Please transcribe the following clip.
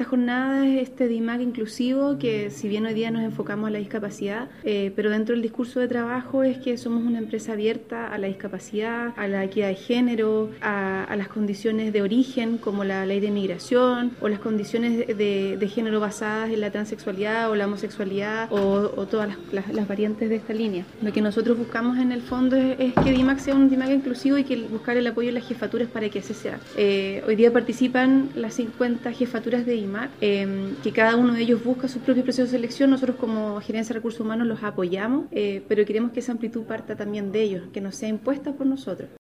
jornada es este DIMAC inclusivo, que si bien hoy día nos enfocamos a la discapacidad, pero dentro del discurso de trabajo es que somos una empresa abierta a la discapacidad, a la equidad de género, a las condiciones de origen como la ley de migración o las condiciones de género basadas en la transexualidad o la homosexualidad o todas las variantes de esta línea. Lo que nosotros buscamos en el fondo es que DIMAC sea un DIMAC inclusivo y que buscar el apoyo de las jefaturas para que así sea. Hoy día participan las 50 jefaturas de DIMAC, que cada uno de ellos busca su propio proceso de selección. Nosotros como Gerencia de Recursos Humanos los apoyamos, pero queremos que esa amplitud parta también de ellos, que no sea impuesta por nosotros.